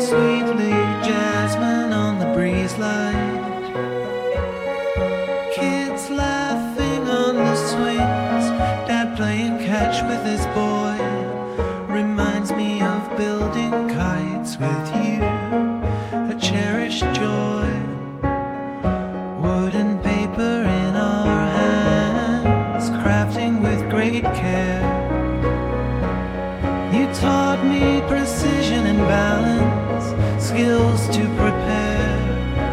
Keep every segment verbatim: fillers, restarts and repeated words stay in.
sweetly, jasmine on the breeze light. Kids laughing on the swings, dad playing catch with his boy. Reminds me of building kites with you, a cherished joy. Wood and paper in our hands, crafting with great care. You taught me precision and balance, skills to prepare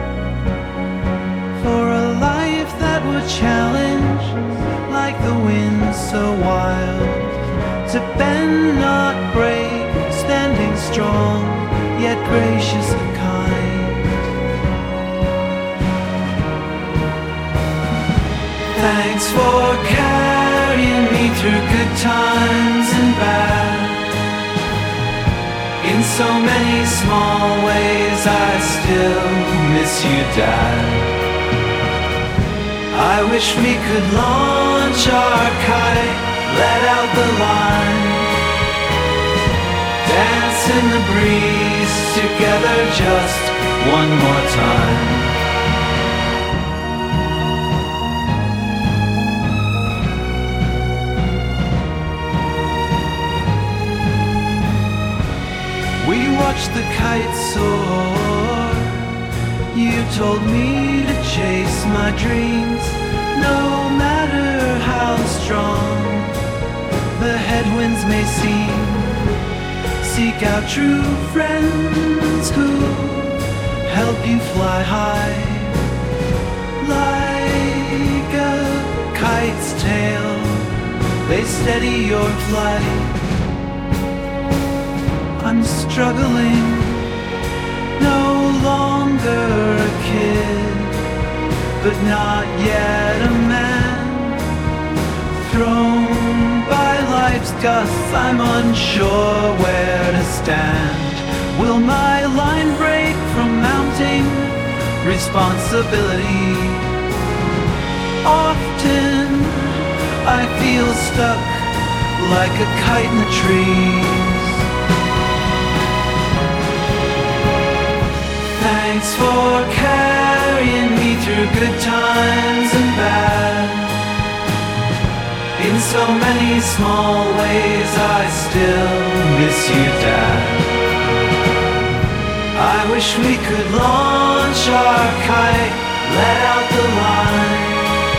for a life that would challenge, like the wind so wild. To bend, not break, standing strong, yet gracious and kind. Thanks for carrying me through good times and bad. In so many small ways I still miss you, Dad. I wish we could launch our kite, let out the line, dance in the breeze together just one more time. We watched the kite soar. You told me to chase my dreams, no matter how strong the headwinds may seem. Seek out true friends who help you fly high. Like a kite's tail, they steady your flight. I'm struggling, no longer a kid, but not yet a man. Thrown by life's gusts, I'm unsure where to stand. Will my line break from mounting responsibility? Often I feel stuck like a kite in the trees. Thanks for carrying me through good times and bad. In so many small ways I still miss you, Dad. I wish we could launch our kite, let out the line,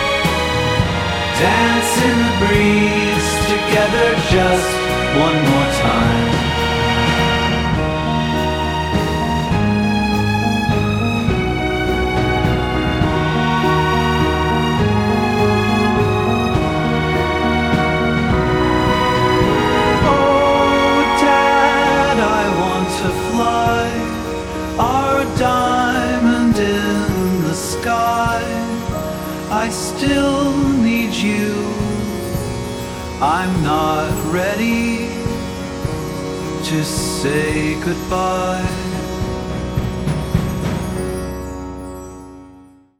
dance in the breeze together just one more time. Diamond in the sky, I still need you. I'm not ready to say goodbye.